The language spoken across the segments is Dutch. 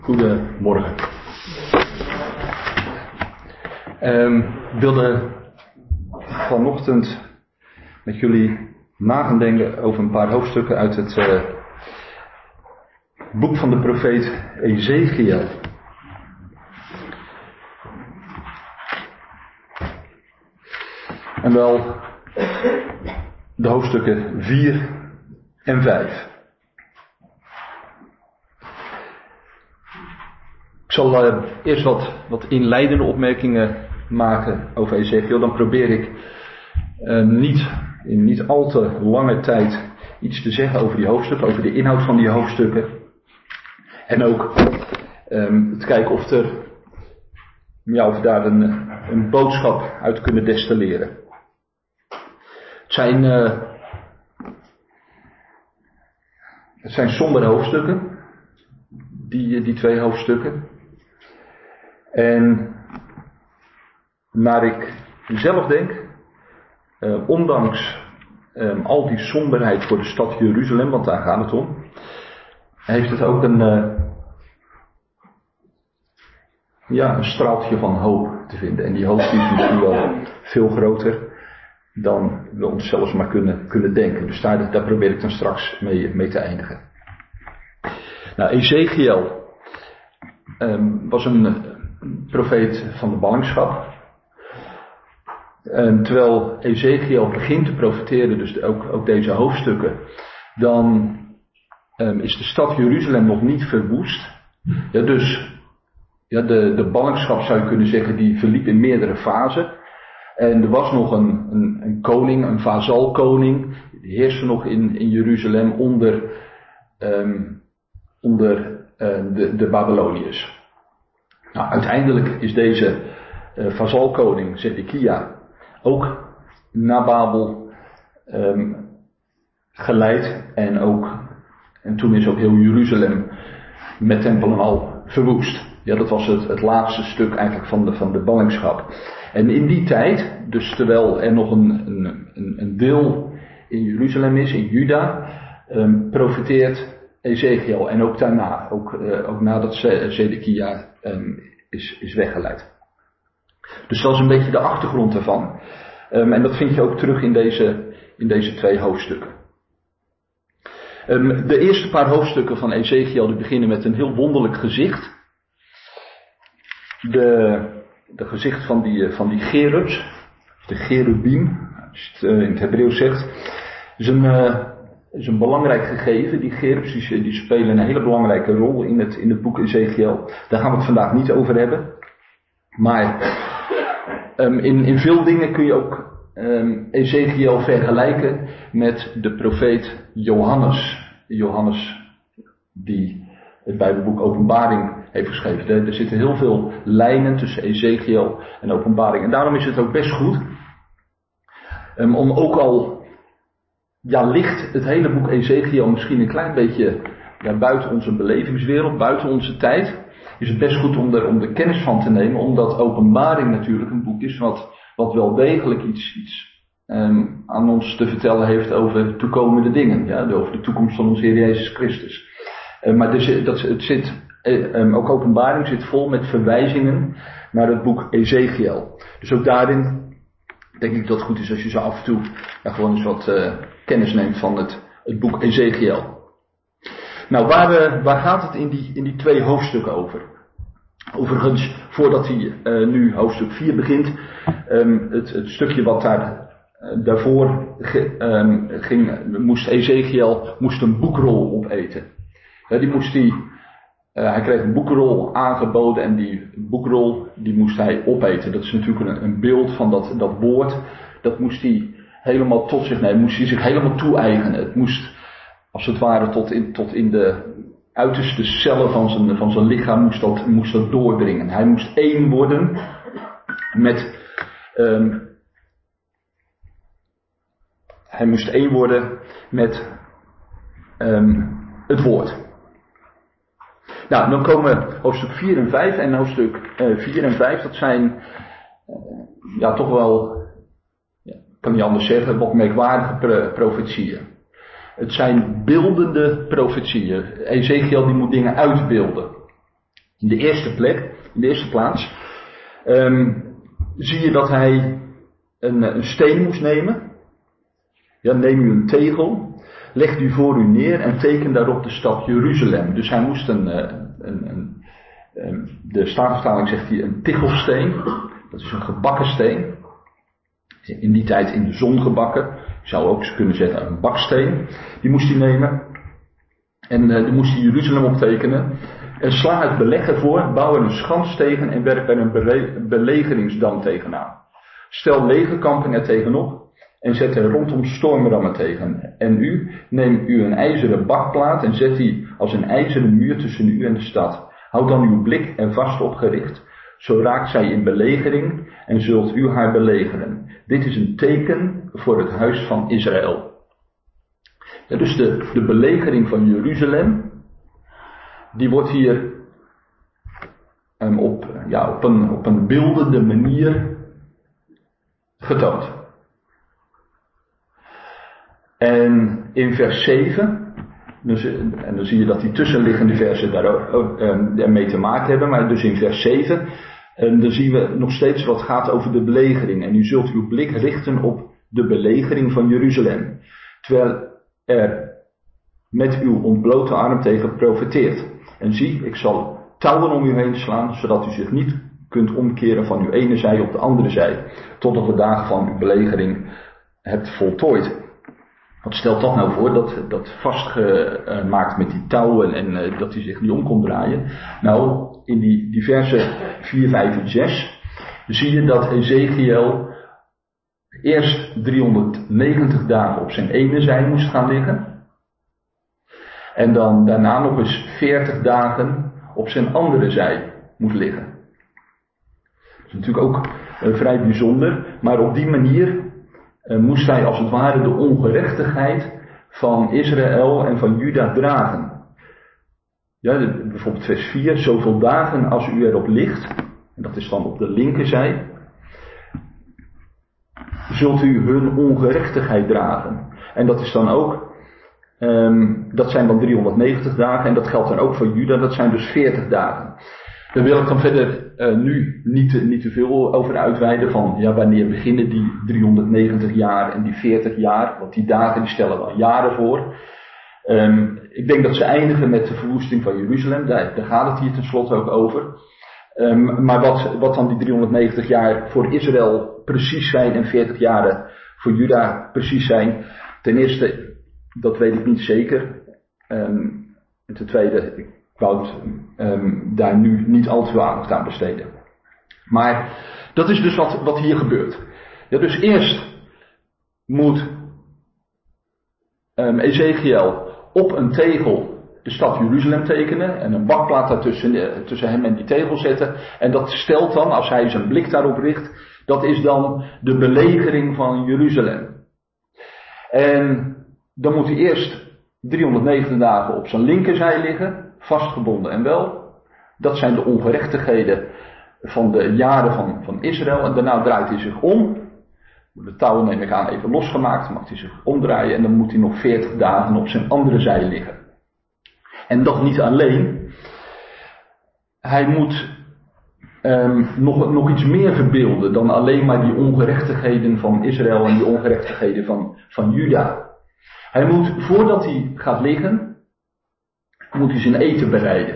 Goedemorgen. Ik wilde vanochtend met jullie na denken over een paar hoofdstukken uit het boek van de profeet Ezechiel. En wel de hoofdstukken 4 en 5. Ik zal eerst wat inleidende opmerkingen maken over Ezechiel. Dan probeer ik in niet al te lange tijd iets te zeggen over die hoofdstukken, over de inhoud van die hoofdstukken. En ook te kijken of we daar een boodschap uit kunnen destilleren. Het zijn sombere hoofdstukken, die twee hoofdstukken. En naar ik zelf denk, ondanks al die somberheid voor de stad Jeruzalem, want daar gaat het om, heeft het ook een straaltje van hoop te vinden. En die hoop die is misschien wel veel groter dan we ons zelfs maar kunnen denken. Dus daar probeer ik dan straks mee te eindigen. Nou, Ezechiel was een profeet van de ballingschap. En terwijl Ezechiel begint te profeteren, dus ook deze hoofdstukken, dan is de stad Jeruzalem nog niet verwoest. Ja, dus de ballingschap, zou je kunnen zeggen, die verliep in meerdere fasen. En er was nog een koning, een vazalkoning, die heerste nog in Jeruzalem onder de Babyloniërs. Nou, uiteindelijk is deze vazalkoning, Zedekia, ook naar Babel geleid. En toen is ook heel Jeruzalem met tempel en al verwoest. Ja, dat was het laatste stuk eigenlijk van de ballingschap. En in die tijd, dus terwijl er nog een deel in Jeruzalem is, in Juda, profeteert Ezechiel. En ook daarna, ook nadat Zedekia is weggeleid. Dus dat is een beetje de achtergrond daarvan. En dat vind je ook terug in deze twee hoofdstukken. De eerste paar hoofdstukken van Ezechiel die beginnen met een heel wonderlijk gezicht. De gezicht van die cherubs, de cherubim, als je het in het Hebreeuws zegt, is een belangrijk gegeven. Die cherubs die spelen een hele belangrijke rol in het boek Ezechiel. Daar gaan we het vandaag niet over hebben. Maar in veel dingen kun je ook Ezechiel vergelijken met de profeet Johannes. Johannes die het Bijbelboek Openbaring heeft geschreven. Er zitten heel veel lijnen tussen Ezechiel en Openbaring. En daarom is het ook best goed om ook al ligt het hele boek Ezechiel misschien een klein beetje buiten onze belevingswereld, buiten onze tijd, is het best goed om er kennis van te nemen, omdat Openbaring natuurlijk een boek is wat wel degelijk iets aan ons te vertellen heeft over toekomende dingen. Ja, over de toekomst van onze Heer Jezus Christus. Maar ook Openbaring zit vol met verwijzingen naar het boek Ezechiel. Dus ook daarin denk ik dat het goed is als je zo af en toe gewoon eens wat kennis neemt van het boek Ezechiel. Nou, waar gaat het in die twee hoofdstukken over? Overigens, voordat hij nu hoofdstuk 4 begint, het stukje wat daarvoor ging, moest Ezechiel een boekrol opeten. Hij kreeg een boekrol aangeboden en die boekrol die moest hij opeten. Dat is natuurlijk een beeld van dat woord. Dat moest hij helemaal tot zich nemen, moest hij zich helemaal toe-eigenen. Het moest als het ware tot in de uiterste cellen van zijn lichaam moest dat doordringen. Hij moest één worden met het woord. Nou, dan komen hoofdstuk 4 en 5. En hoofdstuk 4 en 5, dat zijn toch wel, kan niet anders zeggen, wat merkwaardige profetieën. Het zijn beeldende profetieën. Ezechiel die moet dingen uitbeelden. In de eerste plaats, zie je dat hij een steen moest nemen. Ja, neem u een tegel, leg die voor u neer en teken daarop de stad Jeruzalem. Dus hij moest de Statenvertaling zegt hij een tichelsteen. Dat is een gebakken steen. In die tijd in de zon gebakken. Je zou ook kunnen zeggen een baksteen. Die moest hij nemen. En die moest hij Jeruzalem optekenen. En sla het beleg ervoor, bouw er een schans tegen en werp er een belegeringsdam tegenaan. Stel legerkampen er tegenop en zet er rondom stormrammen tegen. En neem u een ijzeren bakplaat en zet die als een ijzeren muur tussen u en de stad. Houd dan uw blik er vast op gericht. Zo raakt zij in belegering en zult u haar belegeren. Dit is een teken voor het huis van Israël. Ja, dus de belegering van Jeruzalem, die wordt hier op een beeldende manier getoond. En in vers 7, en dan zie je dat die tussenliggende versen daar mee te maken hebben, maar dus in vers 7, dan zien we nog steeds wat gaat over de belegering. En u zult uw blik richten op de belegering van Jeruzalem, terwijl er met uw ontblote arm tegen profeteert. En zie, ik zal touwen om u heen slaan, zodat u zich niet kunt omkeren van uw ene zij op de andere zij, totdat de dagen van uw belegering hebt voltooid. Wat stelt dat nou voor, dat vastgemaakt met die touwen en dat hij zich niet om kon draaien? Nou, in die versen 4, 5 en 6 zie je dat Ezekiel eerst 390 dagen op zijn ene zij moest gaan liggen. En dan daarna nog eens 40 dagen op zijn andere zij moet liggen. Dat is natuurlijk ook vrij bijzonder, maar op die manier moest hij als het ware de ongerechtigheid van Israël en van Juda dragen. Ja, bijvoorbeeld vers 4, zoveel dagen als u erop ligt, en dat is dan op de linkerzij, zult u hun ongerechtigheid dragen. En dat is dan ook, dat zijn dan 390 dagen en dat geldt dan ook voor Juda, dat zijn dus 40 dagen. Daar wil ik dan verder nu niet te veel over uitweiden van wanneer beginnen die 390 jaar en die 40 jaar, want die dagen die stellen wel jaren voor. Ik denk dat ze eindigen met de verwoesting van Jeruzalem, daar gaat het hier tenslotte ook over. Maar wat dan die 390 jaar voor Israël precies zijn en 40 jaren voor Juda precies zijn, ten eerste, dat weet ik niet zeker. En ten tweede, ik wou daar nu niet al te veel aandacht aan besteden. Maar dat is dus wat hier gebeurt. Ja, dus eerst moet Ezekiel op een tegel de stad Jeruzalem tekenen en een bakplaat daartussen tussen hem en die tegel zetten. En dat stelt dan, als hij zijn blik daarop richt, dat is dan de belegering van Jeruzalem. En dan moet hij eerst 390 dagen op zijn linkerzij liggen, vastgebonden en wel. Dat zijn de ongerechtigheden van de jaren van Israël. En daarna draait hij zich om. De touwen neem ik aan even losgemaakt, dan mag hij zich omdraaien en dan moet hij nog 40 dagen op zijn andere zij liggen. En dat niet alleen. Hij moet nog iets meer verbeelden dan alleen maar die ongerechtigheden van Israël en die ongerechtigheden van Juda. Hij moet, voordat hij gaat liggen, moet hij zijn eten bereiden.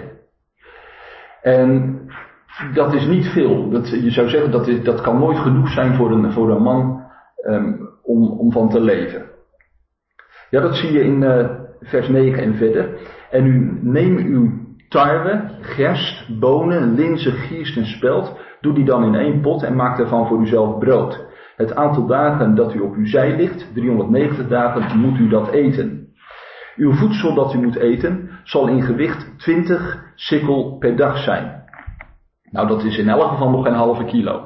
En dat is niet veel. Je zou zeggen, dat kan nooit genoeg zijn voor een man om van te leven. Ja, dat zie je in vers 9 en verder. En u neem uw tarwe, gerst, bonen, linzen, gierst en spelt. Doe die dan in 1 pot en maak daarvan voor uzelf brood. Het aantal dagen dat u op uw zij ligt, 390 dagen, moet u dat eten. Uw voedsel dat u moet eten, zal in gewicht 20 sikkel per dag zijn. Nou, dat is in elk geval nog geen halve kilo.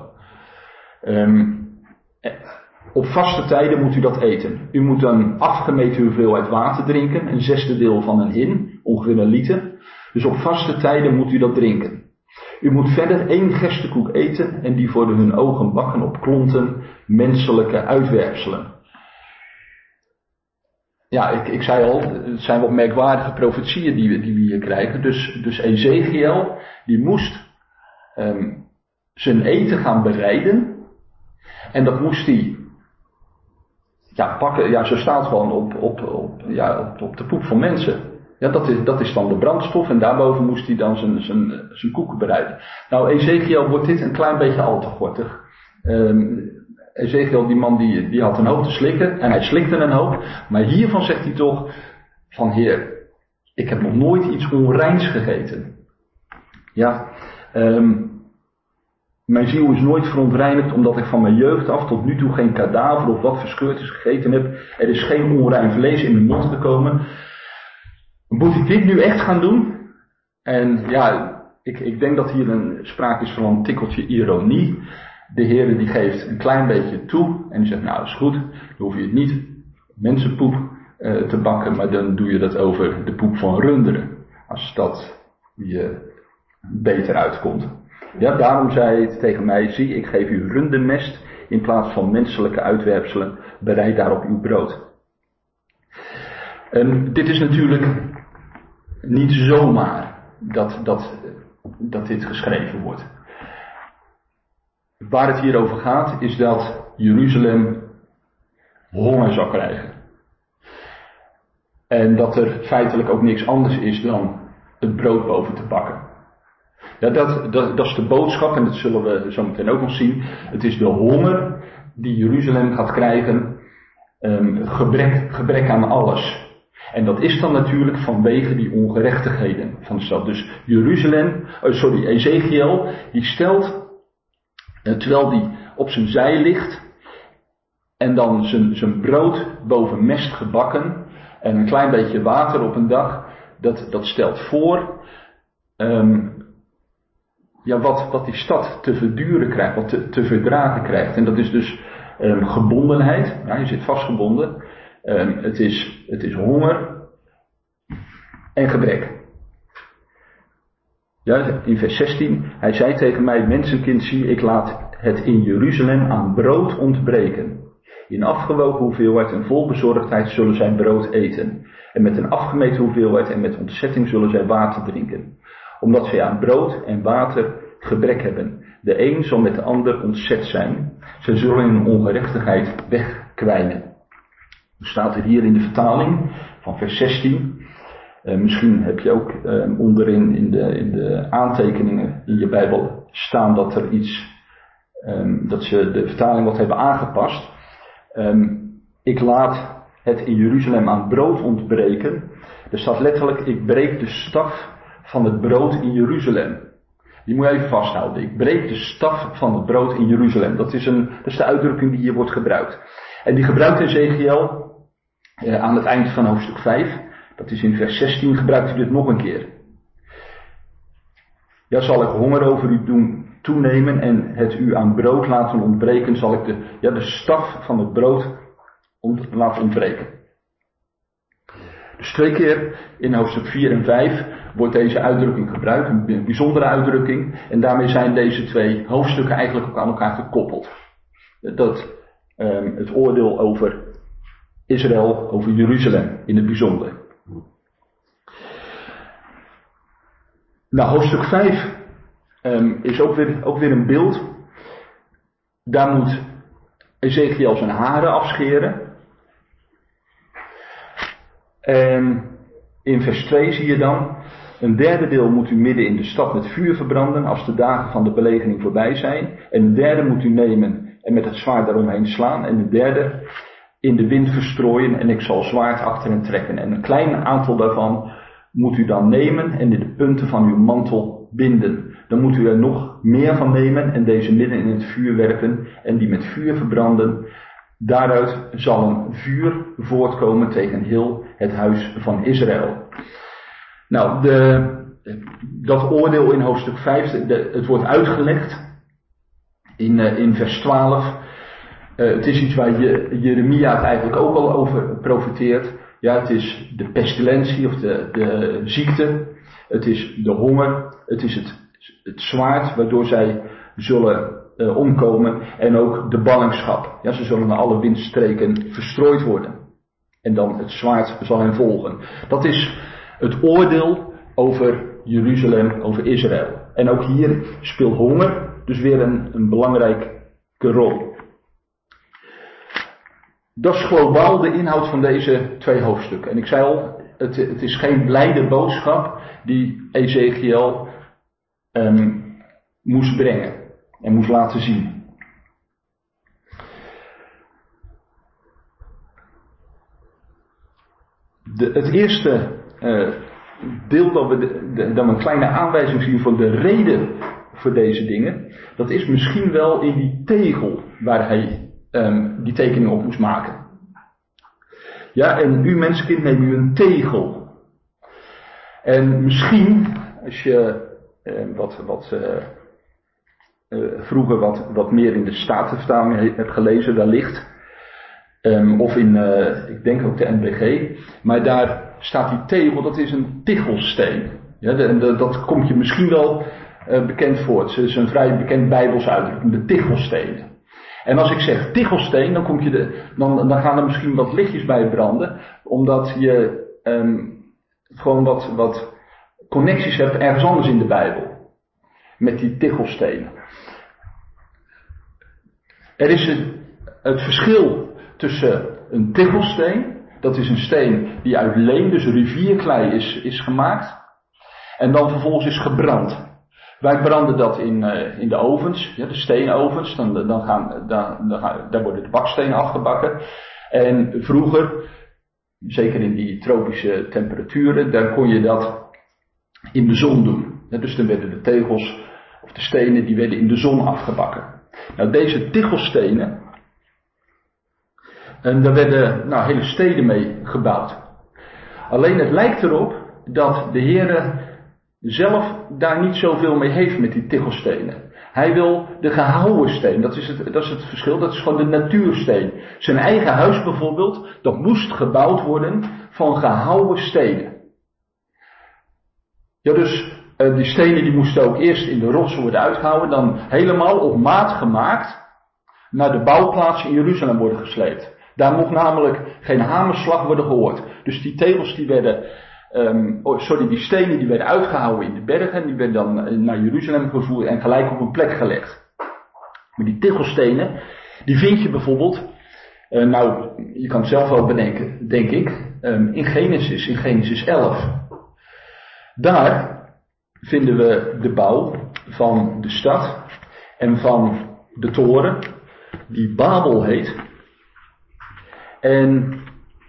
Op vaste tijden moet u dat eten. U moet een afgemeten hoeveelheid water drinken, een 6e deel van een hin, ongeveer 1 liter. Dus op vaste tijden moet u dat drinken. U moet verder 1 gerstekoek eten en die voor hun ogen bakken op klonten, menselijke uitwerpselen. ja, ik zei al, het zijn wat merkwaardige profetieën die we hier krijgen. Dus Ezekiel, die moest zijn eten gaan bereiden. En dat moest hij pakken. Ja, zo staat gewoon op de poep van mensen. Ja, dat is dan de brandstof. En daarboven moest hij dan zijn koeken bereiden. Nou, Ezekiel wordt dit een klein beetje al te gortig. Ezekiel, die man die had een hoop te slikken. En hij slikte een hoop. Maar hiervan zegt hij toch van Heer, ik heb nog nooit iets onreins gegeten. Ja, mijn ziel is nooit verontreinigd omdat ik van mijn jeugd af tot nu toe geen kadaver of wat verscheurd is gegeten heb. Er is geen onrein vlees in mijn mond gekomen. Moet ik dit nu echt gaan doen? En ja, ik denk dat hier sprake is van een tikkeltje ironie. De Heer die geeft een klein beetje toe en die zegt, nou is goed, dan hoef je het niet mensenpoep te bakken, maar dan doe je dat over de poep van runderen. Als dat je beter uitkomt. Ja, daarom zei hij tegen mij, zie, ik geef u rundenmest in plaats van menselijke uitwerpselen, bereid daarop uw brood. En dit is natuurlijk niet zomaar dat dit geschreven wordt. Waar het hier over gaat is dat Jeruzalem honger zal krijgen. En dat er feitelijk ook niks anders is dan het brood boven te bakken. Ja, dat is de boodschap en dat zullen we zo meteen ook nog zien. Het is de honger die Jeruzalem gaat krijgen. Gebrek aan alles. En dat is dan natuurlijk vanwege die ongerechtigheden van de stad. Dus Ezekiel, die stelt, terwijl die op zijn zij ligt en dan zijn brood boven mest gebakken en een klein beetje water op een dag, dat stelt voor wat die stad te verduren krijgt, wat te verdragen krijgt. En dat is dus gebondenheid, ja, je zit vastgebonden, het is honger en gebrek. Ja, in vers 16, hij zei tegen mij, mensenkind, zie, ik laat het in Jeruzalem aan brood ontbreken. In afgewogen hoeveelheid en vol bezorgdheid zullen zij brood eten. En met een afgemeten hoeveelheid en met ontzetting zullen zij water drinken. Omdat zij aan brood en water gebrek hebben. De een zal met de ander ontzet zijn. Zij zullen in ongerechtigheid wegkwijnen. Er staat er hier in de vertaling van vers 16. Misschien heb je ook onderin in de aantekeningen in je Bijbel staan dat er iets, dat ze de vertaling wat hebben aangepast. Ik laat het in Jeruzalem aan brood ontbreken. Er staat letterlijk, ik breek de staf van het brood in Jeruzalem. Die moet je even vasthouden. Ik breek de staf van het brood in Jeruzalem. Dat is de uitdrukking die hier wordt gebruikt. En die gebruikt Ezekiel aan het eind van hoofdstuk 5. Dat is in vers 16, gebruikt hij dit nog een keer. Ja, zal ik honger over u doen toenemen en het u aan brood laten ontbreken, zal ik de staf van het brood laten ontbreken. Dus 2 keer in hoofdstuk 4 en 5 wordt deze uitdrukking gebruikt, een bijzondere uitdrukking, en daarmee zijn deze 2 hoofdstukken eigenlijk ook aan elkaar gekoppeld. Dat het oordeel over Israël, over Jeruzalem in het bijzonder. Nou, hoofdstuk 5 is ook weer een beeld. Daar moet Ezekiel zijn haren afscheren. En in vers 2 zie je dan, een derde deel moet u midden in de stad met vuur verbranden als de dagen van de belegering voorbij zijn. En een derde moet u nemen en met het zwaard daaromheen slaan. En een derde in de wind verstrooien en ik zal zwaard achter hen trekken. En een klein aantal daarvan moet u dan nemen en in de punten van uw mantel binden. Dan moet u er nog meer van nemen en deze midden in het vuur werpen en die met vuur verbranden. Daaruit zal een vuur voortkomen tegen heel het huis van Israël. Nou, dat oordeel in hoofdstuk 5, het wordt uitgelegd in vers 12. Het is iets waar Jeremia het eigenlijk ook al over profeteert. Ja, het is de pestilentie of de ziekte. Het is de honger. Het is het zwaard waardoor zij zullen omkomen. En ook de ballingschap. Ja, ze zullen naar alle windstreken verstrooid worden. En dan het zwaard zal hen volgen. Dat is het oordeel over Jeruzalem, over Israël. En ook hier speelt honger dus weer een belangrijke rol. Dat is globaal de inhoud van deze 2 hoofdstukken. En ik zei al, het is geen blijde boodschap die Ezekiel moest brengen en moest laten zien. Het eerste deel dat we dan een kleine aanwijzing zien van de reden voor deze dingen, dat is misschien wel in die tegel waar hij die tekening op moest maken. Ja, en u mensenkind neemt u een tegel. En misschien, als je vroeger wat meer in de Statenvertaling hebt gelezen, wellicht, of in, ik denk ook de NBG, maar daar staat die tegel, dat is een tichelsteen. Ja, dat komt je misschien wel bekend voor. Het is een vrij bekend Bijbels uitdrukking, de tichelstenen. En als ik zeg tichelsteen, dan gaan er misschien wat lichtjes bij branden, omdat je gewoon wat connecties hebt ergens anders in de Bijbel. Met die tichelstenen. Er is het verschil tussen een tichelsteen, dat is een steen die uit leem, dus rivierklei is gemaakt, en dan vervolgens is gebrand. Wij branden dat in de ovens, ja, de steenovens, daar worden de bakstenen afgebakken. En vroeger, zeker in die tropische temperaturen, daar kon je dat in de zon doen. Ja, dus dan werden de tegels of de stenen, die werden in de zon afgebakken. Nou, deze tichelstenen, en daar werden hele steden mee gebouwd. Alleen het lijkt erop dat de Heere zelf daar niet zoveel mee heeft met die tichelstenen. Hij wil de gehouwen steen, dat is het verschil, dat is gewoon de natuursteen. Zijn eigen huis bijvoorbeeld, dat moest gebouwd worden van gehouwen stenen. Ja, dus die stenen die moesten ook eerst in de rotsen worden uitgehouden, dan helemaal op maat gemaakt naar de bouwplaats in Jeruzalem worden gesleept. Daar mocht namelijk geen hamerslag worden gehoord. Dus die tegels die stenen die werden uitgehouden in de bergen, die werden dan naar Jeruzalem gevoerd en gelijk op een plek gelegd. Maar die tichelstenen, die vind je bijvoorbeeld, je kan het zelf wel bedenken, denk ik, in Genesis 11. Daar vinden we de bouw van de stad en van de toren, die Babel heet. En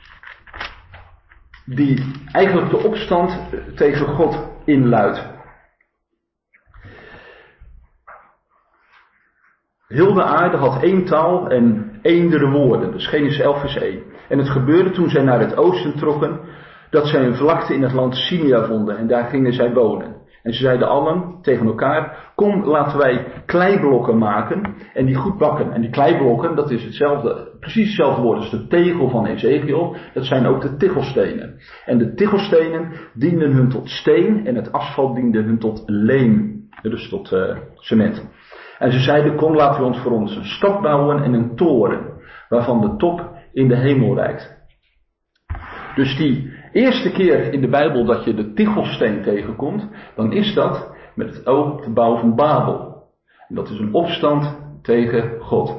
die eigenlijk de opstand tegen God inluidt. Heel de aarde had 1 taal en eendere woorden. Dus Genesis 11 vers 1. En het gebeurde toen zij naar het oosten trokken, dat zij een vlakte in het land Sinia vonden. En daar gingen zij wonen. En ze zeiden allen tegen elkaar, kom laten wij kleiblokken maken en die goed bakken. En die kleiblokken, dat is precies hetzelfde woord als de tegel van Ezekiel. Dat zijn ook de tichelstenen. En de tichelstenen dienden hun tot steen en het asfalt diende hun tot leem. Dus tot cement. En ze zeiden, kom laten we ons voor ons een stad bouwen en een toren, waarvan de top in de hemel reikt. Dus die eerste keer in de Bijbel dat je de tichelsteen tegenkomt, dan is dat met het oog op de bouw van Babel. En dat is een opstand tegen God.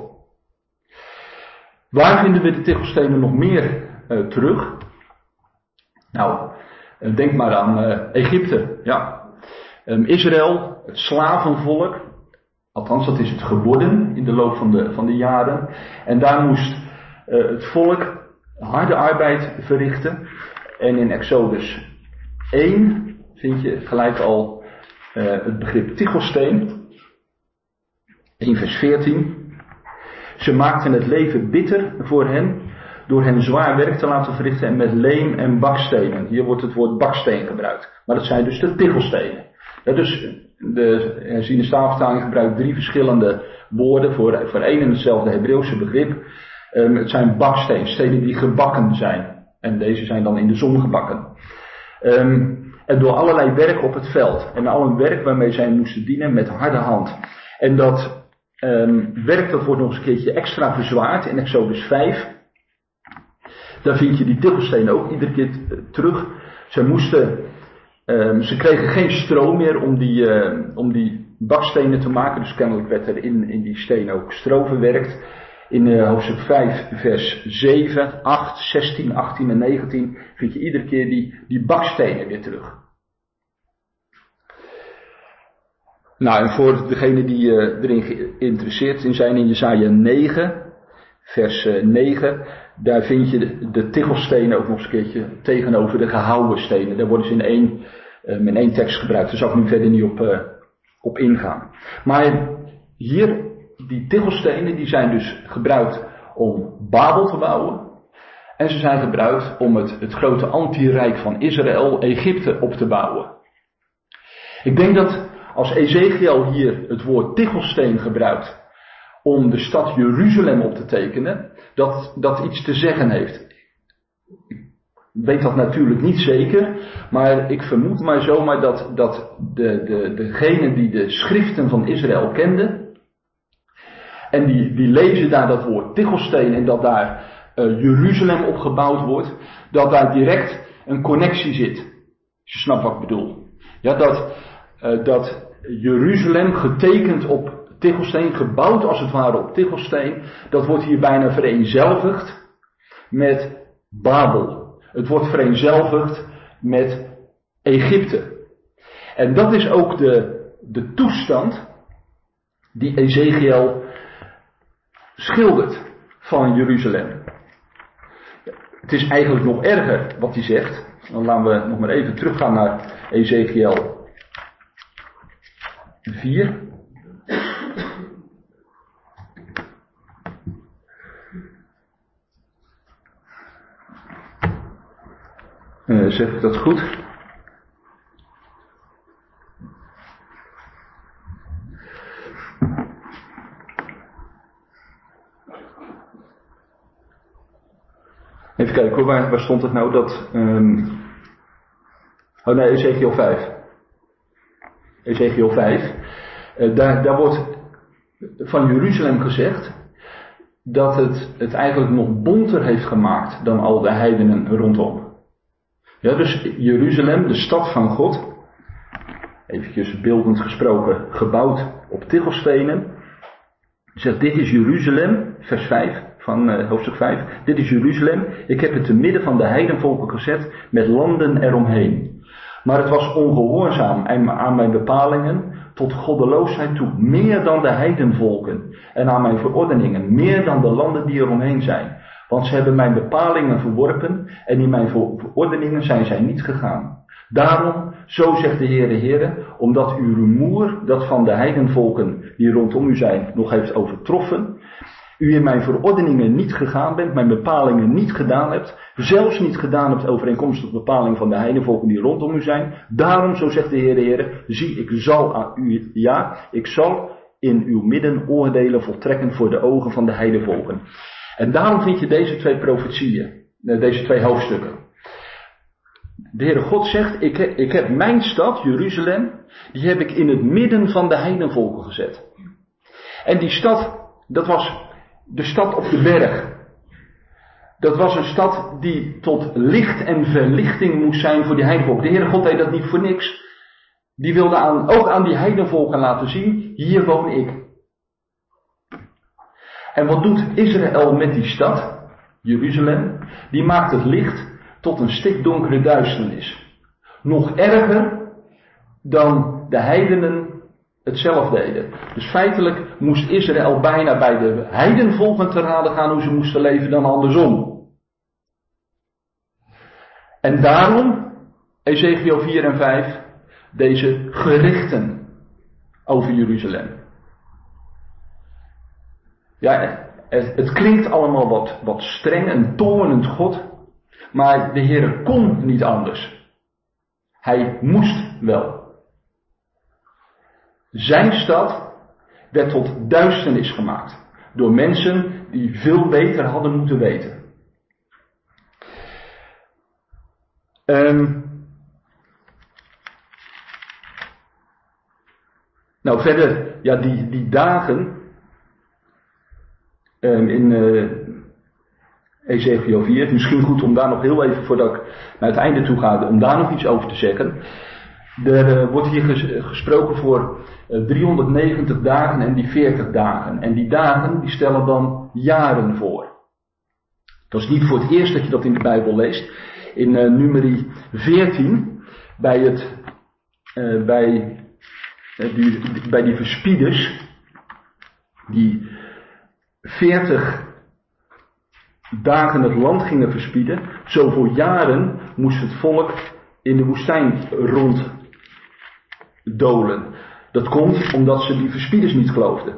Waar vinden we de tichelstenen nog meer terug? Nou, denk maar aan Egypte. Ja. Israël, het slavenvolk, althans dat is het geworden in de loop van de jaren. En daar moest het volk harde arbeid verrichten. En in Exodus 1 vind je gelijk al het begrip tichelsteen. 1 vers 14. Ze maakten het leven bitter voor hen door hen zwaar werk te laten verrichten en met leem en bakstenen. Hier wordt het woord baksteen gebruikt. Maar dat zijn dus de tichelstenen. Ja, dus de herziene staafvertaling gebruikt 3 verschillende woorden voor één en hetzelfde Hebreeuwse begrip. Het zijn bakstenen die gebakken zijn. En deze zijn dan in de zon gebakken. En door allerlei werk op het veld. En al een werk waarmee zij moesten dienen met harde hand. En dat werk dat wordt nog eens een keertje extra verzwaard in Exodus 5. Daar vind je die tichelstenen ook iedere keer terug. Ze kregen geen stro meer om die bakstenen te maken. Dus kennelijk werd er in die stenen ook stro verwerkt. In hoofdstuk 5 vers 7, 8, 16, 18 en 19 vind je iedere keer die bakstenen weer terug. Nou, en voor degenen die erin geïnteresseerd in zijn, in Jesaja 9, vers 9, daar vind je de tichelstenen ook nog eens een keertje tegenover de gehouwen stenen. Daar worden ze in één tekst gebruikt. Daar zal ik nu verder niet op ingaan. Maar hier, die tichelstenen, die zijn dus gebruikt om Babel te bouwen. En ze zijn gebruikt om het grote antirijk van Israël, Egypte, op te bouwen. Ik denk dat als Ezekiel hier het woord tichelsteen gebruikt om de stad Jeruzalem op te tekenen, dat iets te zeggen heeft. Ik weet dat natuurlijk niet zeker, maar ik vermoed maar zomaar dat degenen die de schriften van Israël kenden, en die lezen daar dat woord tichelsteen en dat daar Jeruzalem op gebouwd wordt, dat daar direct een connectie zit. Als je snapt wat ik bedoel. Ja, dat Jeruzalem getekend op tichelsteen, gebouwd als het ware op tichelsteen, dat wordt hier bijna vereenzelvigd met Babel. Het wordt vereenzelvigd met Egypte. En dat is ook de toestand die Ezekiel schildert van Jeruzalem. Het is eigenlijk nog erger wat hij zegt. Dan laten we nog maar even teruggaan naar Ezekiel 4. Zeg ik dat goed? Even kijken hoor, waar stond het nou dat... Ezekiel 5. Ezekiel 5. Daar wordt van Jeruzalem gezegd dat het eigenlijk nog bonter heeft gemaakt dan al de heidenen rondom. Ja, dus Jeruzalem, de stad van God, eventjes beeldend gesproken, gebouwd op tichelstenen. Zegt, dit is Jeruzalem, vers 5 van hoofdstuk 5. Dit is Jeruzalem, ik heb het te midden van de heidenvolken gezet met landen eromheen. Maar het was ongehoorzaam aan mijn bepalingen tot goddeloosheid toe, meer dan de heidenvolken. En aan mijn verordeningen, meer dan de landen die eromheen zijn. Want ze hebben mijn bepalingen verworpen en in mijn verordeningen zijn zij niet gegaan. Daarom, zo zegt de Heere, omdat uw rumoer, dat van de heidenvolken die rondom u zijn, nog heeft overtroffen, u in mijn verordeningen niet gegaan bent, mijn bepalingen niet gedaan hebt, zelfs niet gedaan hebt overeenkomstig de bepaling van de heidenvolken die rondom u zijn. Daarom, zo zegt de Heere, zie, ik zal in uw midden oordelen voltrekken voor de ogen van de heidenvolken. En daarom vind je deze twee profetieën, deze twee hoofdstukken. De Heere God zegt, ik heb mijn stad, Jeruzalem, die heb ik in het midden van de heidenvolken gezet. En die stad, dat was de stad op de berg. Dat was een stad die tot licht en verlichting moest zijn voor die heidenvolken. De Heere God deed dat niet voor niks. Die wilde ook aan die heidenvolken laten zien, hier woon ik. En wat doet Israël met die stad, Jeruzalem? Die maakt het licht tot een stikdonkere duisternis. Nog erger dan de heidenen het zelf deden. Dus feitelijk moest Israël bijna bij de heidenvolken te raden gaan hoe ze moesten leven dan andersom. En daarom, Ezekiel 4 en 5, deze gerichten over Jeruzalem. Ja, het klinkt allemaal wat streng en toornend God, maar de Heer kon niet anders. Hij moest wel. Zijn stad werd tot duisternis gemaakt door mensen die veel beter hadden moeten weten. Nou verder, ja die dagen in Ezekiel 4. Het is misschien goed om daar nog heel even, voordat ik naar het einde toe ga, om daar nog iets over te zeggen. Er wordt hier gesproken voor 390 dagen en die 40 dagen. En die dagen die stellen dan jaren voor. Dat is niet voor het eerst dat je dat in de Bijbel leest. In Numeri 14, bij die verspieders, die 40 dagen het land gingen verspieden, zoveel jaren moest het volk in de woestijn ronddolen. Dat komt omdat ze die verspieders niet geloofden.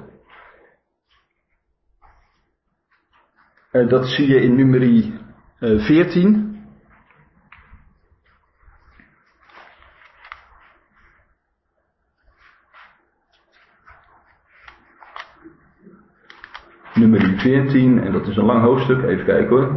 Dat zie je in Numeri 14. Numeri 14, en dat is een lang hoofdstuk, even kijken hoor.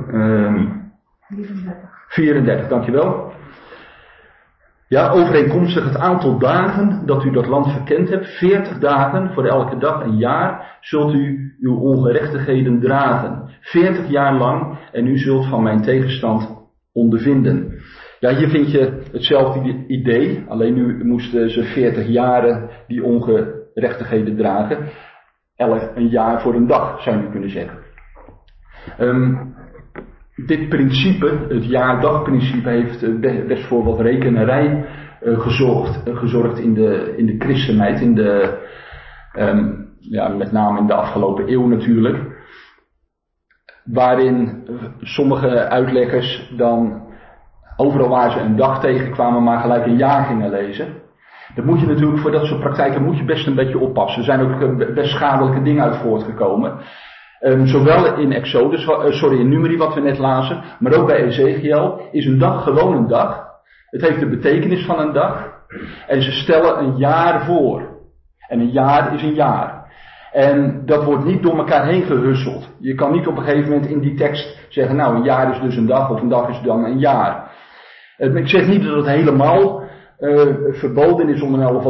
34, dankjewel. Ja, overeenkomstig het aantal dagen dat u dat land verkend hebt, 40 dagen voor elke dag een jaar, zult u uw ongerechtigheden dragen. 40 jaar lang, en u zult van mijn tegenstand ondervinden. Ja, hier vind je hetzelfde idee, alleen nu moesten ze 40 jaren die ongerechtigheden dragen. Een jaar voor een dag, zou je kunnen zeggen. Dit principe, het jaar-dag-principe, heeft best voor wat rekenerij gezorgd in de christenheid, met name in de afgelopen eeuw natuurlijk. Waarin sommige uitleggers dan overal waar ze een dag tegenkwamen maar gelijk een jaar gingen lezen. Dat moet je natuurlijk, voor dat soort praktijken moet je best een beetje oppassen. Er zijn ook best schadelijke dingen uit voortgekomen. Zowel in in Numeri wat we net lazen, maar ook bij Ezekiel is een dag gewoon een dag. Het heeft de betekenis van een dag. En ze stellen een jaar voor. En een jaar is een jaar. En dat wordt niet door elkaar heen gehusseld. Je kan niet op een gegeven moment in die tekst zeggen, nou een jaar is dus een dag of een dag is dan een jaar. Ik zeg niet dat het helemaal verboden is om in elk geval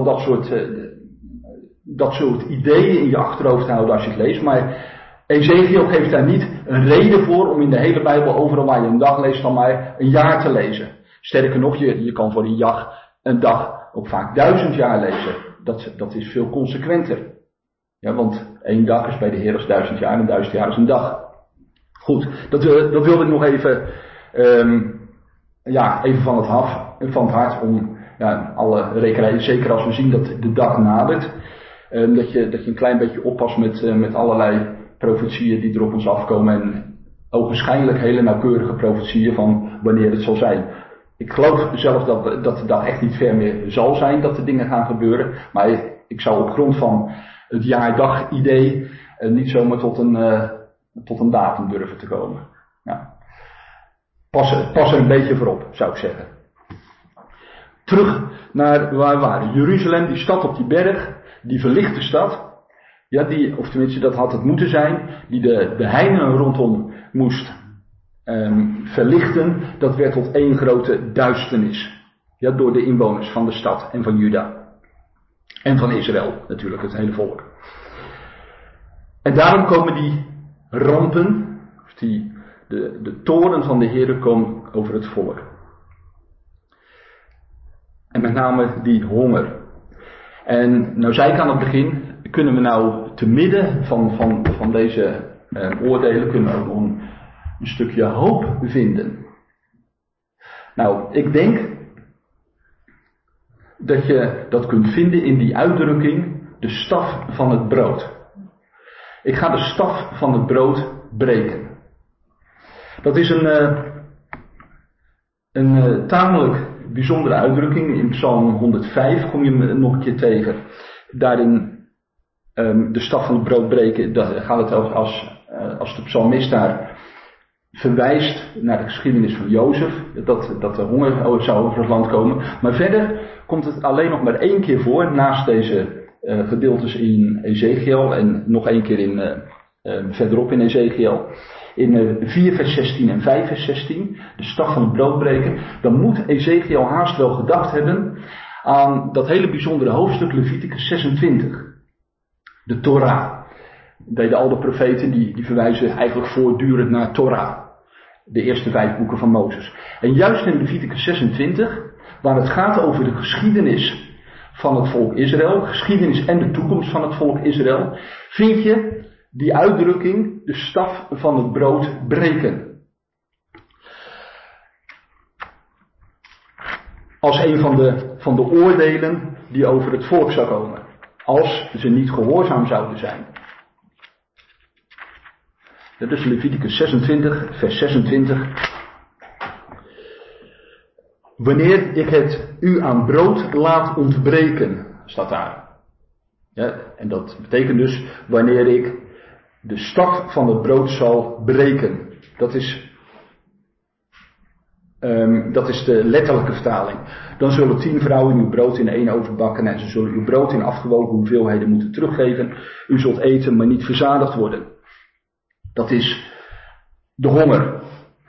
dat soort ideeën in je achterhoofd te houden als je het leest. Maar Ezekiel geeft daar niet een reden voor om in de hele Bijbel overal waar je een dag leest van maar een jaar te lezen. Sterker nog, je kan voor een dag ook vaak 1000 jaar lezen. Dat is veel consequenter. Ja, want 1 dag is bij de Heer als 1000 jaar en 1000 jaar is een dag. Goed, dat wilde ik nog even van het hart om alle rekenarijen, zeker als we zien dat de dag nadert, dat je een klein beetje oppast met allerlei profetieën die er op ons afkomen en ogenschijnlijk hele nauwkeurige profetieën van wanneer het zal zijn. Ik geloof zelf dat de dag echt niet ver meer zal zijn dat de dingen gaan gebeuren, maar ik zou op grond van het jaardag idee niet zomaar tot een datum durven te komen. Ja. Pas er een beetje voor op, zou ik zeggen. Terug naar waar we waren. Jeruzalem, die stad op die berg, die verlichte stad. Ja, of tenminste dat had het moeten zijn, die de heidenen rondom moest verlichten. Dat werd tot één grote duisternis. Ja, door de inwoners van de stad en van Juda. En van Israël natuurlijk, het hele volk. En daarom komen die rampen, de toorn van de Heere komt over het volk. En met name die honger. En nou zei ik aan het begin, kunnen we nou te midden van deze oordelen, kunnen we ook nog een stukje hoop vinden. Nou, ik denk dat je dat kunt vinden in die uitdrukking, de staf van het brood. Ik ga de staf van het brood breken. Dat is een tamelijk bijzondere uitdrukking. In Psalm 105 kom je hem nog een keer tegen. Daarin de staf van het brood breken, daar gaat het over als de psalmist daar verwijst naar de geschiedenis van Jozef, dat de honger zou over het land komen. Maar verder komt het alleen nog maar 1 keer voor, naast deze gedeeltes in Ezekiel en nog 1 keer verderop in Ezekiel. In 4 vers 16 en 5 vers 16, de staf van het brood breken. Dan moet Ezekiel haast wel gedacht hebben aan dat hele bijzondere hoofdstuk Leviticus 26. De Torah. Deden al de profeten, die verwijzen eigenlijk voortdurend naar Torah. De eerste 5 boeken van Mozes. En juist in Leviticus 26, waar het gaat over de geschiedenis van het volk Israël, geschiedenis en de toekomst van het volk Israël, vind je die uitdrukking, de staf van het brood breken. Als een van de oordelen die over het volk zou komen. Als ze niet gehoorzaam zouden zijn. Dat is Leviticus 26, vers 26. Wanneer ik het u aan brood laat ontbreken, staat daar. Ja, en dat betekent dus wanneer ik de staf van het brood zal breken. Dat is de letterlijke vertaling. Dan zullen 10 vrouwen uw brood in 1 oven bakken en ze zullen uw brood in afgewogen hoeveelheden moeten teruggeven. U zult eten, maar niet verzadigd worden. Dat is de honger.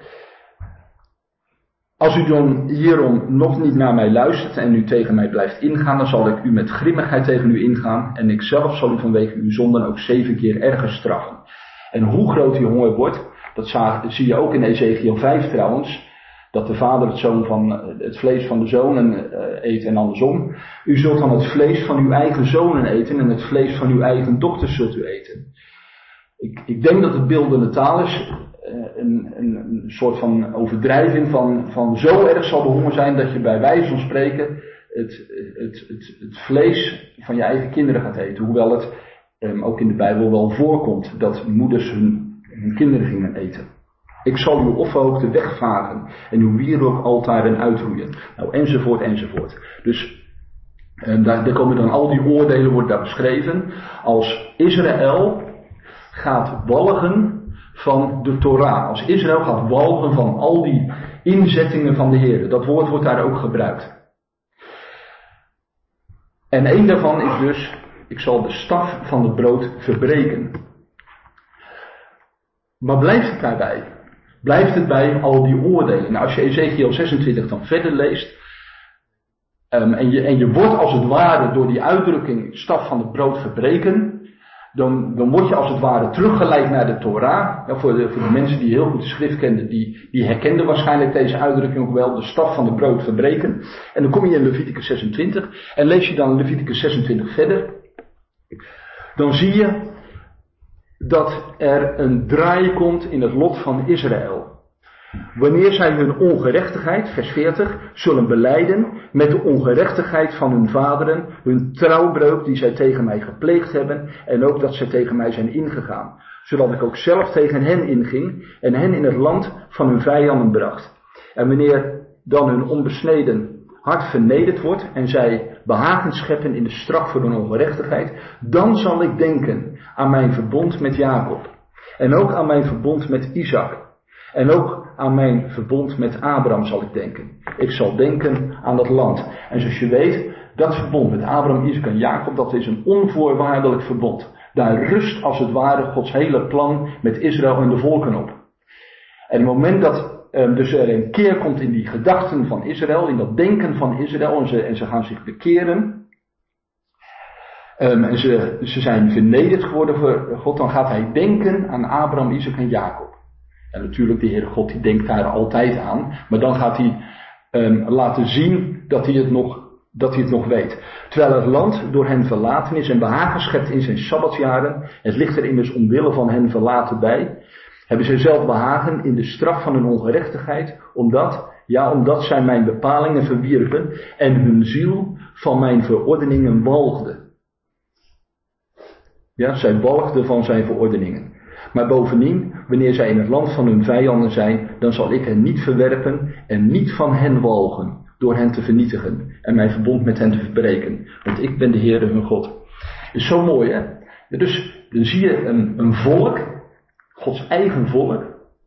Als u dan hierom nog niet naar mij luistert en u tegen mij blijft ingaan, dan zal ik u met grimmigheid tegen u ingaan en ik zelf zal u vanwege uw zonden ook 7 keer erger straffen. En hoe groot die honger wordt, dat zie je ook in Ezekiel 5 trouwens, dat de vader het vlees van de zonen eet en andersom. U zult dan het vlees van uw eigen zonen eten en het vlees van uw eigen dochters zult u eten. Ik denk dat het beeldende taal is, een soort van overdrijving van zo erg zal de honger zijn dat je bij wijze van spreken het vlees van je eigen kinderen gaat eten. Hoewel het ook in de Bijbel wel voorkomt dat moeders hun kinderen gingen eten. Ik zal uw offerhoogte wegvagen en uw wierookaltaren uitroeien. Nou, enzovoort, enzovoort. Dus daar komen dan al die oordelen worden daar beschreven. Als Israël gaat walgen van de Torah. Als Israël gaat walgen van al die inzettingen van de Heer. Dat woord wordt daar ook gebruikt. En één daarvan is dus, ik zal de staf van het brood verbreken. Maar blijft het daarbij? Blijft het bij al die oordelen? Nou, als je Ezekiel 26 dan verder leest, en je wordt als het ware door die uitdrukking staf van het brood verbreken, dan word je als het ware teruggeleid naar de Torah. Ja, voor de mensen die heel goed de schrift kenden, die herkenden waarschijnlijk deze uitdrukking ook wel, de staf van het brood verbreken. En dan kom je in Leviticus 26 en lees je dan Leviticus 26 verder. Dan zie je dat er een draai komt in het lot van Israël. Wanneer zij hun ongerechtigheid, vers 40, zullen belijden met de ongerechtigheid van hun vaderen, hun trouwbreuk die zij tegen mij gepleegd hebben en ook dat zij tegen mij zijn ingegaan, zodat ik ook zelf tegen hen inging en hen in het land van hun vijanden bracht. En wanneer dan hun onbesneden hart vernederd wordt en zij behagen scheppen in de straf voor hun ongerechtigheid, dan zal ik denken aan mijn verbond met Jacob en ook aan mijn verbond met Isaac. En ook aan mijn verbond met Abraham zal ik denken. Ik zal denken aan het land. En zoals je weet, dat verbond met Abraham, Isaac en Jacob, dat is een onvoorwaardelijk verbond. Daar rust als het ware Gods hele plan met Israël en de volken op. En op het moment dat dus er een keer komt in die gedachten van Israël, in dat denken van Israël, en ze gaan zich bekeren, en ze zijn vernederd geworden voor God, dan gaat hij denken aan Abraham, Isaac en Jacob. En natuurlijk, de Heere God die denkt daar altijd aan. Maar dan gaat hij laten zien dat hij het nog weet. Terwijl het land door hen verlaten is en behagen schept in zijn sabbatsjaren. Het ligt er immers omwille van hen verlaten bij. Hebben zij zelf behagen in de straf van hun ongerechtigheid. Omdat zij mijn bepalingen verwierpen en hun ziel van mijn verordeningen walgde. Ja, zij walgden van zijn verordeningen. Maar bovendien, wanneer zij in het land van hun vijanden zijn, dan zal ik hen niet verwerpen en niet van hen walgen, door hen te vernietigen en mijn verbond met hen te verbreken. Want ik ben de Heere hun God. Is zo mooi, hè? Dus dan zie je een volk, Gods eigen volk,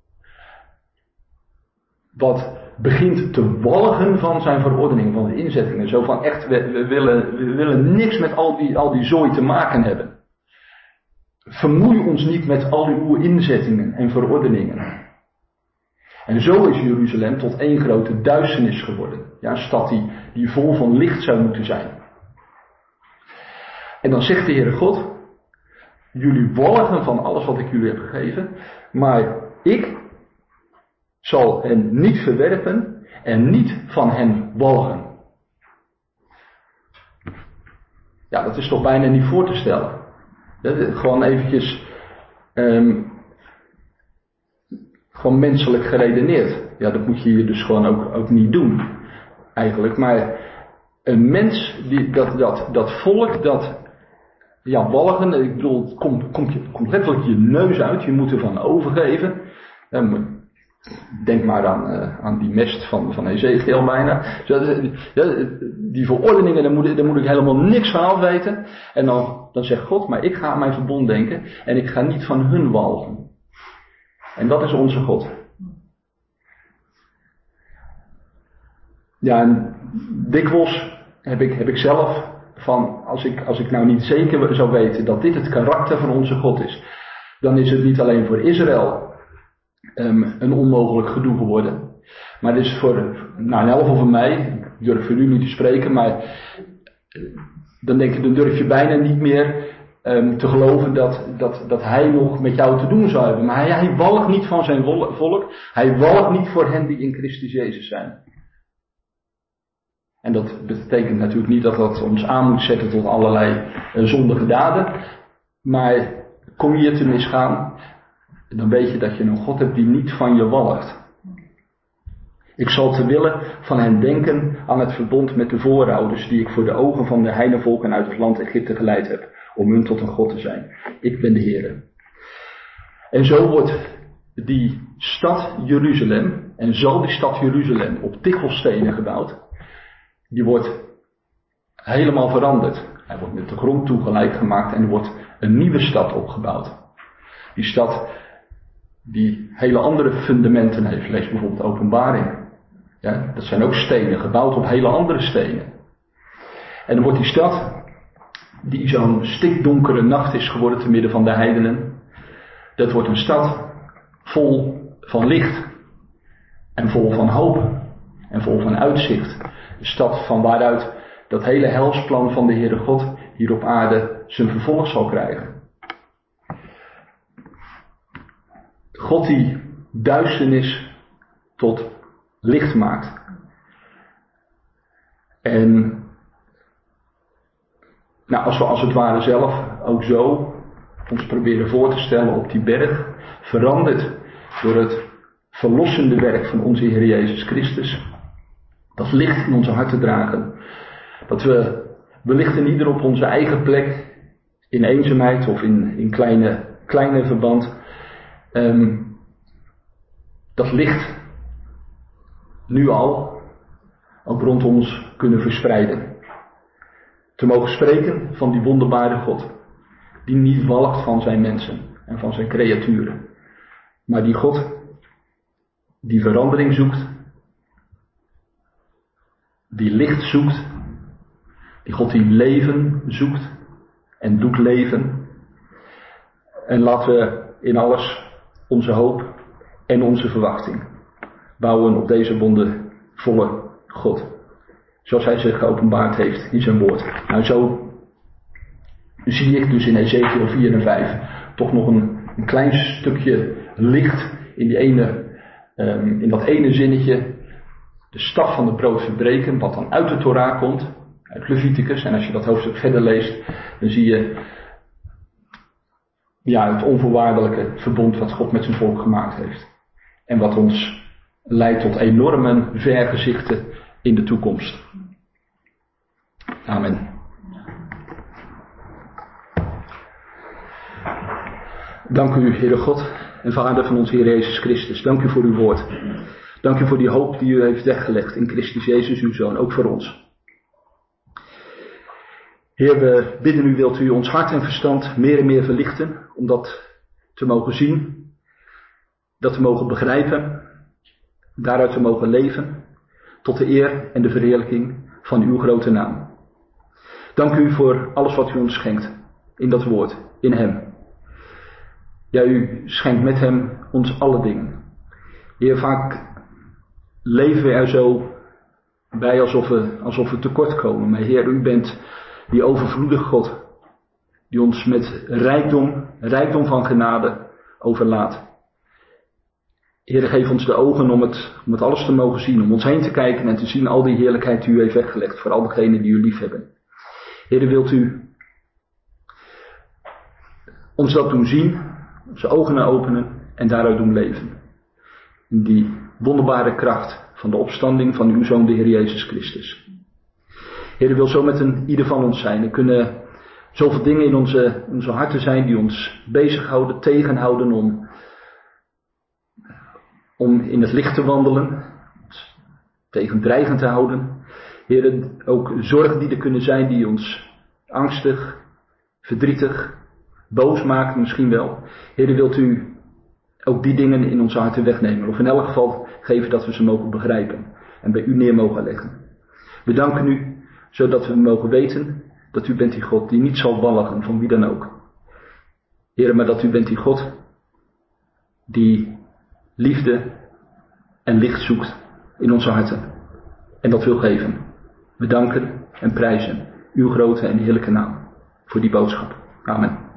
wat begint te walgen van zijn verordeningen, van de inzettingen. Zo van echt, we willen niks met al die zooi te maken hebben. Vermoei ons niet met al uw inzettingen en verordeningen. En zo is Jeruzalem tot één grote duisternis geworden. Ja, een stad die vol van licht zou moeten zijn. En dan zegt de Heere God, jullie walgen van alles wat ik jullie heb gegeven, maar ik zal hen niet verwerpen en niet van hen walgen. Ja, dat is toch bijna niet voor te stellen. Gewoon eventjes, gewoon menselijk geredeneerd. Ja, dat moet je hier dus gewoon ook niet doen, eigenlijk. Maar een mens, dat volk, ja, walgen, ik bedoel, het komt letterlijk je neus uit, je moet ervan overgeven. Denk maar aan die mest van Ezekiel bijna. Die verordeningen, daar moet ik helemaal niks van afweten. En dan zegt God, maar ik ga aan mijn verbond denken en ik ga niet van hun walgen. En dat is onze God. Ja, en dikwijls heb ik zelf van, als ik nou niet zeker zou weten dat dit het karakter van onze God is, dan is het niet alleen voor Israël een onmogelijk gedoe geworden. Maar het is voor, in elk geval voor mij, ik durf voor u niet te spreken, maar dan durf je bijna niet meer te geloven dat hij nog met jou te doen zou hebben. Maar hij walgt niet van zijn volk, hij walgt niet voor hen die in Christus Jezus zijn. En dat betekent natuurlijk niet dat ons aan moet zetten tot allerlei zondige daden. Maar kom je te misgaan, dan weet je dat je een God hebt die niet van je walgt. Ik zal te willen van hen denken aan het verbond met de voorouders die ik voor de ogen van de heidenvolken uit het land Egypte geleid heb, om hun tot een God te zijn. Ik ben de Heer. En zo wordt die stad Jeruzalem, en zal die stad Jeruzalem op tikkelstenen gebouwd, die wordt helemaal veranderd. Hij wordt met de grond toegelijk gemaakt en er wordt een nieuwe stad opgebouwd. Die stad die hele andere fundamenten heeft. Lees bijvoorbeeld Openbaring. Ja, dat zijn ook stenen, gebouwd op hele andere stenen. En dan wordt die stad, die zo'n stikdonkere nacht is geworden te midden van de heidenen, dat wordt een stad vol van licht. En vol van hoop. En vol van uitzicht. Een stad van waaruit dat hele helsplan van de Heere God hier op aarde zijn vervolg zal krijgen. God die duisternis tot licht maakt. En als we als het ware zelf ook zo ons proberen voor te stellen op die berg, veranderd door het verlossende werk van onze Heer Jezus Christus, dat licht in onze harten dragen, dat we wellicht in ieder op onze eigen plek, in eenzaamheid of in kleine verband, dat licht nu al ook rond ons kunnen verspreiden. Te mogen spreken van die wonderbare God, die niet walgt van zijn mensen en van zijn creaturen, maar die God die verandering zoekt, die licht zoekt, die God die leven zoekt en doet leven. En laten we in alles onze hoop en onze verwachting bouwen op deze wondervolle God. Zoals hij zich geopenbaard heeft in zijn woord. Nou, zo zie ik dus in Ezekiel 4 en 5 toch nog een klein stukje licht in dat ene zinnetje. De staf van het brood verbreken, wat dan uit de Torah komt, uit Leviticus. En als je dat hoofdstuk verder leest, dan zie je het onvoorwaardelijke verbond wat God met zijn volk gemaakt heeft. En wat ons leidt tot enorme vergezichten in de toekomst. Amen. Dank u, Heere God en Vader van ons Heer Jezus Christus. Dank u voor uw woord. Dank u voor die hoop die u heeft weggelegd in Christus Jezus, uw Zoon, ook voor ons. Heer, we bidden u, wilt u ons hart en verstand meer en meer verlichten, om dat te mogen zien, dat te mogen begrijpen, daaruit te mogen leven, tot de eer en de verheerlijking van uw grote naam. Dank u voor alles wat u ons schenkt, in dat woord, in hem. Ja, u schenkt met hem ons alle dingen. Heer, vaak leven we er zo bij alsof we tekort komen. Maar Heer, u bent die overvloedige God, die ons met rijkdom van genade overlaat. Heer, geef ons de ogen om het alles te mogen zien. Om ons heen te kijken en te zien al die heerlijkheid die u heeft weggelegd. Voor al degenen die u lief hebben. Heer, wilt u ons dat doen zien. Onze ogen openen en daaruit doen leven. In die wonderbare kracht van de opstanding van uw Zoon, de Heer Jezus Christus. Heer, wil zo met ieder van ons zijn. Er kunnen zoveel dingen in onze harten zijn die ons bezighouden, tegenhouden om in het licht te wandelen. Tegen dreigend te houden. Heer, ook zorgen die er kunnen zijn die ons angstig, verdrietig, boos maken misschien wel. Heer, wilt u ook die dingen in onze harten wegnemen. Of in elk geval geven dat we ze mogen begrijpen. En bij u neer mogen leggen. We danken u, zodat we mogen weten dat u bent die God die niet zal walgen van wie dan ook. Heer, maar dat u bent die God die liefde en licht zoekt in onze harten. En dat wil geven. We danken en prijzen uw grote en heerlijke naam voor die boodschap. Amen.